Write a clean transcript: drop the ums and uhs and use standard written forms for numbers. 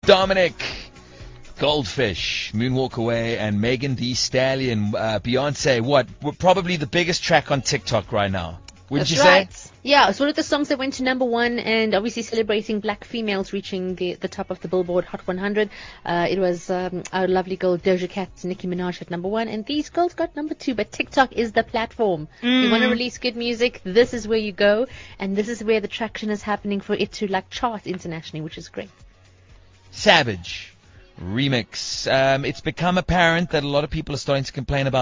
Dominic, Goldfish, Moonwalk Away, and Megan Thee Stallion, Beyonce. What? Probably the biggest track on TikTok right now. Wouldn't you say? Yeah, it's one of the songs that went to number one, and obviously celebrating black females reaching the top of the Billboard Hot 100. It was our lovely girl Doja Cat, Nicki Minaj at number one, and these girls got number two. But TikTok is the platform. You want to release good music, this is where you go, and this is where the traction is happening for it to chart internationally, which is great. Savage remix. It's become apparent that a lot of people are starting to complain about